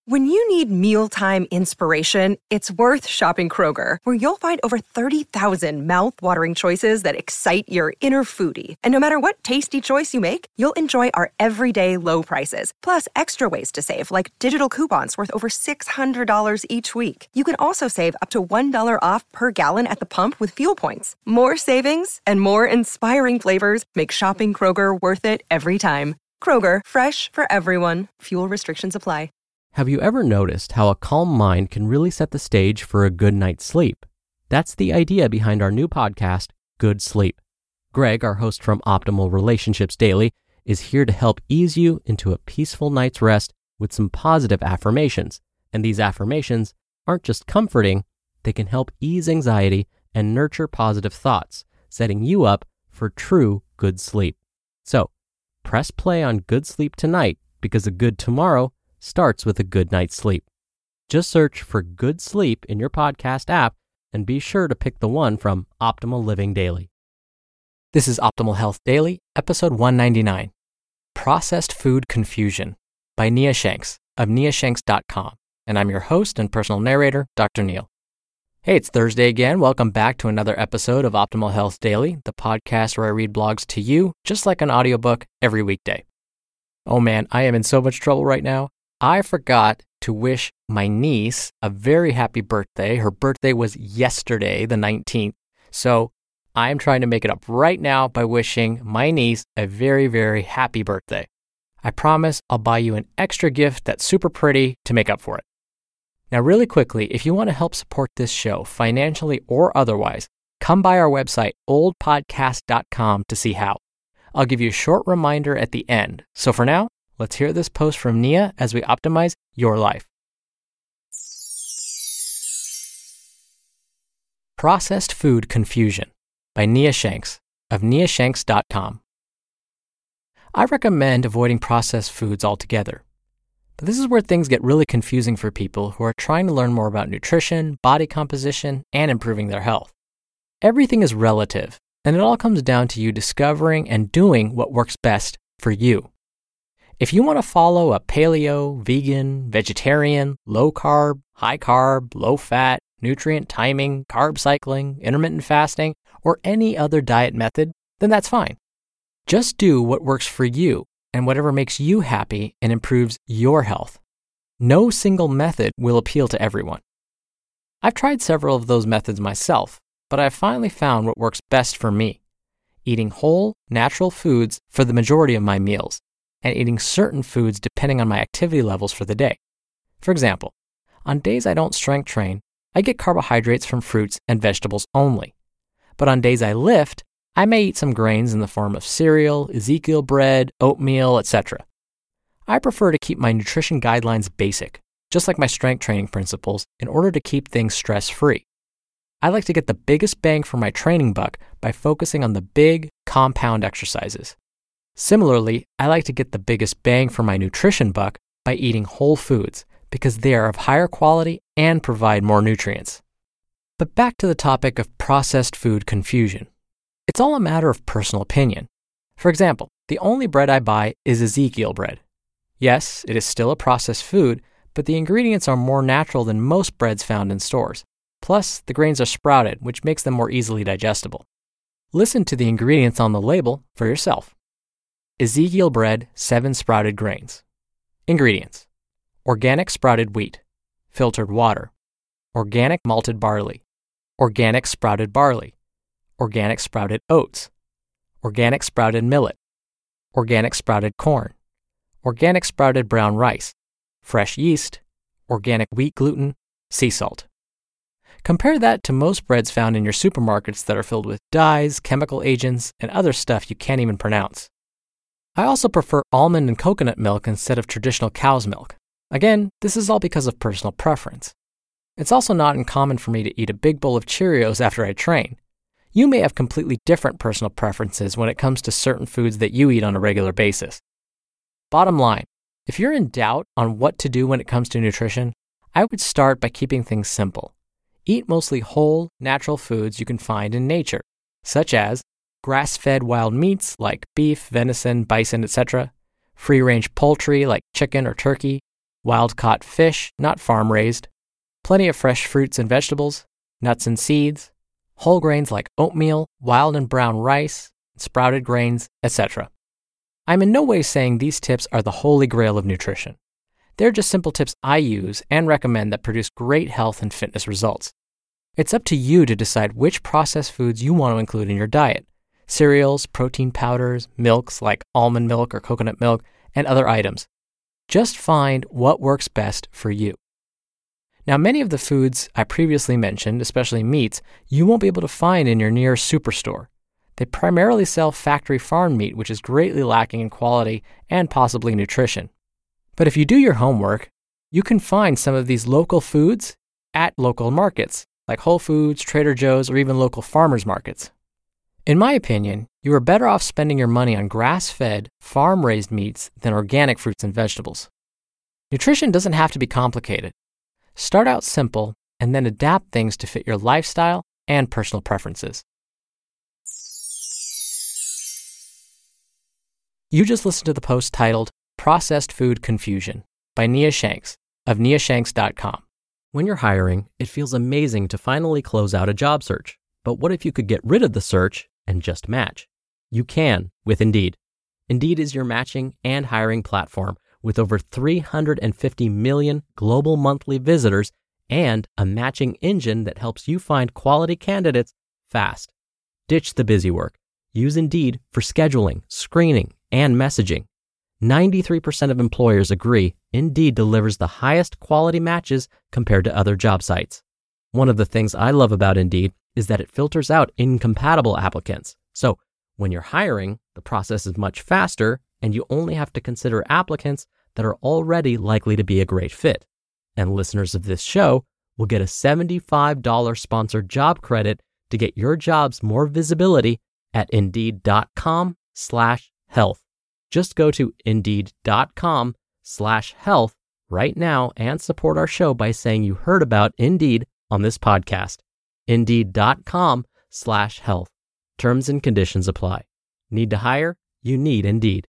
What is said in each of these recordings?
When you need mealtime inspiration, it's worth shopping Kroger, where you'll find over 30,000 mouth-watering choices that excite your inner foodie. And no matter what tasty choice you make, you'll enjoy our everyday low prices, plus extra ways to save, like digital coupons worth over $600 each week. You can also save up to $1 off per gallon at the pump with fuel points. More savings and more inspiring flavors make shopping Kroger worth it every time. Kroger, fresh for everyone. Fuel restrictions apply. Have you ever noticed how a calm mind can really set the stage for a good night's sleep? That's the idea behind our new podcast, Good Sleep. Greg, our host from Optimal Relationships Daily, is here to help ease you into a peaceful night's rest with some positive affirmations. And these affirmations aren't just comforting, they can help ease anxiety and nurture positive thoughts, setting you up for true good sleep. So, press play on Good Sleep tonight, because a good tomorrow starts with a good night's sleep. Just search for Good Sleep in your podcast app and be sure to pick the one from Optimal Living Daily. This is Optimal Health Daily, episode 199, Processed Food Confusion by Nia Shanks of niashanks.com. And I'm your host and personal narrator, Dr. Neil. Hey, it's Thursday again. Welcome back to another episode of Optimal Health Daily, the podcast where I read blogs to you, just like an audiobook, every weekday. Oh man, I am in so much trouble right now. I forgot to wish my niece a very happy birthday. Her birthday was yesterday, the 19th. So I'm trying to make it up right now by wishing my niece a very, very happy birthday. I promise I'll buy you an extra gift that's super pretty to make up for it. Now, really quickly, if you want to help support this show financially or otherwise, come by our website, oldpodcast.com, to see how. I'll give you a short reminder at the end. So for now, let's hear this post from Nia as we optimize your life. Processed Food Confusion by Nia Shanks of niashanks.com. I recommend avoiding processed foods altogether. But this is where things get really confusing for people who are trying to learn more about nutrition, body composition, and improving their health. Everything is relative, and it all comes down to you discovering and doing what works best for you. If you want to follow a paleo, vegan, vegetarian, low carb, high carb, low fat, nutrient timing, carb cycling, intermittent fasting, or any other diet method, then that's fine. Just do what works for you and whatever makes you happy and improves your health. No single method will appeal to everyone. I've tried several of those methods myself, but I've finally found what works best for me: eating whole, natural foods for the majority of my meals, and eating certain foods depending on my activity levels for the day. For example, on days I don't strength train, I get carbohydrates from fruits and vegetables only. But on days I lift, I may eat some grains in the form of cereal, Ezekiel bread, oatmeal, etc. I prefer to keep my nutrition guidelines basic, just like my strength training principles, in order to keep things stress-free. I like to get the biggest bang for my training buck by focusing on the big, compound exercises. Similarly, I like to get the biggest bang for my nutrition buck by eating whole foods, because they are of higher quality and provide more nutrients. But back to the topic of processed food confusion. It's all a matter of personal opinion. For example, the only bread I buy is Ezekiel bread. Yes, it is still a processed food, but the ingredients are more natural than most breads found in stores. Plus, the grains are sprouted, which makes them more easily digestible. Listen to the ingredients on the label for yourself. Ezekiel bread, 7 sprouted grains. Ingredients: organic sprouted wheat, filtered water, organic malted barley, organic sprouted barley, organic sprouted oats, organic sprouted millet, organic sprouted corn, organic sprouted brown rice, fresh yeast, organic wheat gluten, sea salt. Compare that to most breads found in your supermarkets that are filled with dyes, chemical agents, and other stuff you can't even pronounce. I also prefer almond and coconut milk instead of traditional cow's milk. Again, this is all because of personal preference. It's also not uncommon for me to eat a big bowl of Cheerios after I train. You may have completely different personal preferences when it comes to certain foods that you eat on a regular basis. Bottom line, if you're in doubt on what to do when it comes to nutrition, I would start by keeping things simple. Eat mostly whole, natural foods you can find in nature, such as grass-fed wild meats like beef, venison, bison, etc., free-range poultry like chicken or turkey, wild-caught fish, not farm-raised, plenty of fresh fruits and vegetables, nuts and seeds, whole grains like oatmeal, wild and brown rice, sprouted grains, etc. I'm in no way saying these tips are the holy grail of nutrition. They're just simple tips I use and recommend that produce great health and fitness results. It's up to you to decide which processed foods you want to include in your diet. Cereals, protein powders, milks like almond milk or coconut milk, and other items. Just find what works best for you. Now, many of the foods I previously mentioned, especially meats, you won't be able to find in your nearest superstore. They primarily sell factory farm meat, which is greatly lacking in quality and possibly nutrition. But if you do your homework, you can find some of these local foods at local markets, like Whole Foods, Trader Joe's, or even local farmers markets. In my opinion, you are better off spending your money on grass-fed, farm-raised meats than organic fruits and vegetables. Nutrition doesn't have to be complicated. Start out simple and then adapt things to fit your lifestyle and personal preferences. You just listened to the post titled Processed Food Confusion by Nia Shanks of niashanks.com. When you're hiring, it feels amazing to finally close out a job search. But what if you could get rid of the search and just match? You can with Indeed. Indeed is your matching and hiring platform with over 350 million global monthly visitors and a matching engine that helps you find quality candidates fast. Ditch the busy work. Use Indeed for scheduling, screening, and messaging. 93% of employers agree Indeed delivers the highest quality matches compared to other job sites. One of the things I love about Indeed is that it filters out incompatible applicants. So when you're hiring, the process is much faster and you only have to consider applicants that are already likely to be a great fit. And listeners of this show will get a $75 sponsored job credit to get your jobs more visibility at Indeed.com/health. Just go to Indeed.com/health right now and support our show by saying you heard about Indeed on this podcast. Indeed.com/health. Terms and conditions apply. Need to hire? You need Indeed.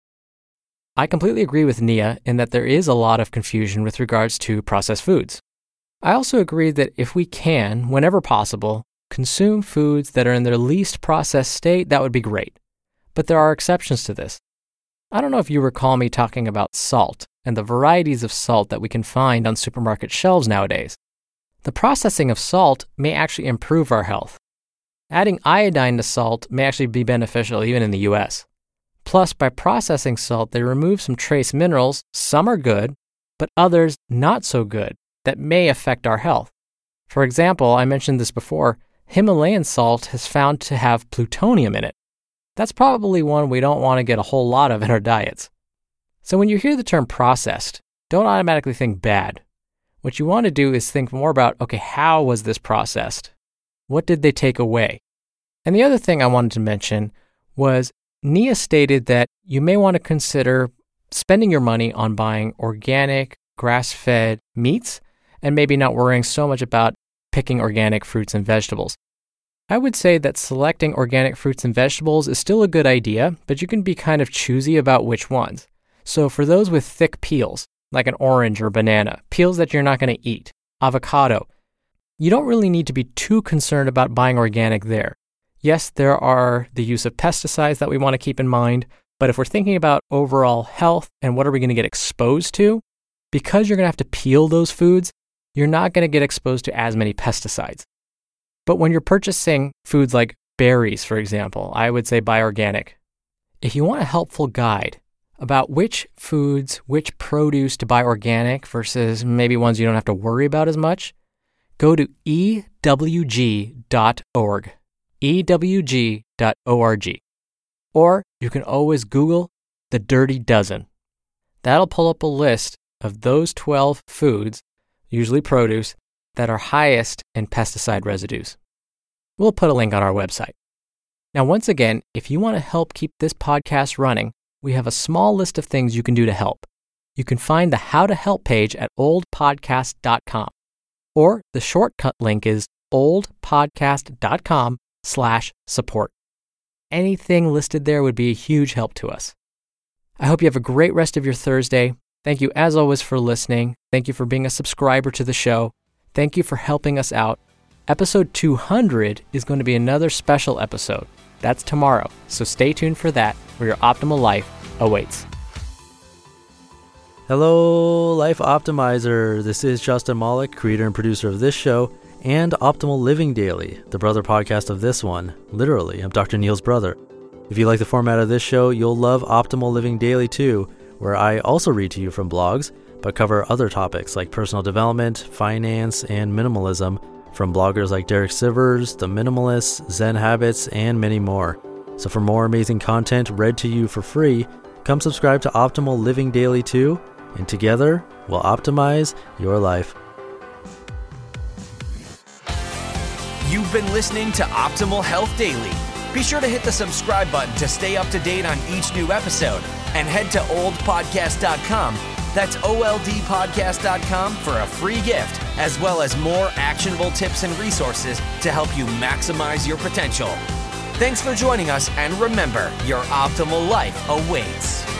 I completely agree with Nia in that there is a lot of confusion with regards to processed foods. I also agree that if we can, whenever possible, consume foods that are in their least processed state, that would be great. But there are exceptions to this. I don't know if you recall me talking about salt and the varieties of salt that we can find on supermarket shelves nowadays. The processing of salt may actually improve our health. Adding iodine to salt may actually be beneficial even in the US. Plus, by processing salt, they remove some trace minerals. Some are good, but others not so good that may affect our health. For example, I mentioned this before, Himalayan salt has found to have plutonium in it. That's probably one we don't want to get a whole lot of in our diets. So when you hear the term processed, don't automatically think bad. What you want to do is think more about, okay, how was this processed? What did they take away? And the other thing I wanted to mention was Nia stated that you may want to consider spending your money on buying organic, grass-fed meats and maybe not worrying so much about picking organic fruits and vegetables. I would say that selecting organic fruits and vegetables is still a good idea, but you can be kind of choosy about which ones. So for those with thick peels, like an orange or banana, peels that you're not going to eat, avocado, you don't really need to be too concerned about buying organic there. Yes, there are the use of pesticides that we want to keep in mind, but if we're thinking about overall health and what are we going to get exposed to, because you're going to have to peel those foods, you're not going to get exposed to as many pesticides. But when you're purchasing foods like berries, for example, I would say buy organic. If you want a helpful guide about which foods, which produce to buy organic versus maybe ones you don't have to worry about as much, go to ewg.org. ewg.org. Or you can always Google the Dirty Dozen. That'll pull up a list of those 12 foods, usually produce, that are highest in pesticide residues. We'll put a link on our website. Now, once again, if you want to help keep this podcast running, we have a small list of things you can do to help. You can find the How to Help page at oldpodcast.com, or the shortcut link is oldpodcast.com/support. Anything listed there would be a huge help to us. I hope you have a great rest of your Thursday. Thank you, as always, for listening. Thank you for being a subscriber to the show. Thank you for helping us out. Episode 200 is going to be another special episode. That's tomorrow, so stay tuned for that, where your optimal life awaits. Hello, Life Optimizer. This is Justin Malik, creator and producer of this show and Optimal Living Daily, the brother podcast of this one. Literally, I'm Dr. Neil's brother. If you like the format of this show, you'll love Optimal Living Daily too, where I also read to you from blogs, but cover other topics like personal development, finance, and minimalism from bloggers like Derek Sivers, The Minimalists, Zen Habits, and many more. So for more amazing content read to you for free, come subscribe to Optimal Living Daily too, and together we'll optimize your life. You've been listening to Optimal Health Daily. Be sure to hit the subscribe button to stay up to date on each new episode, and head to oldpodcast.com. That's oldpodcast.com for a free gift, as well as more actionable tips and resources to help you maximize your potential. Thanks for joining us, and remember, your optimal life awaits.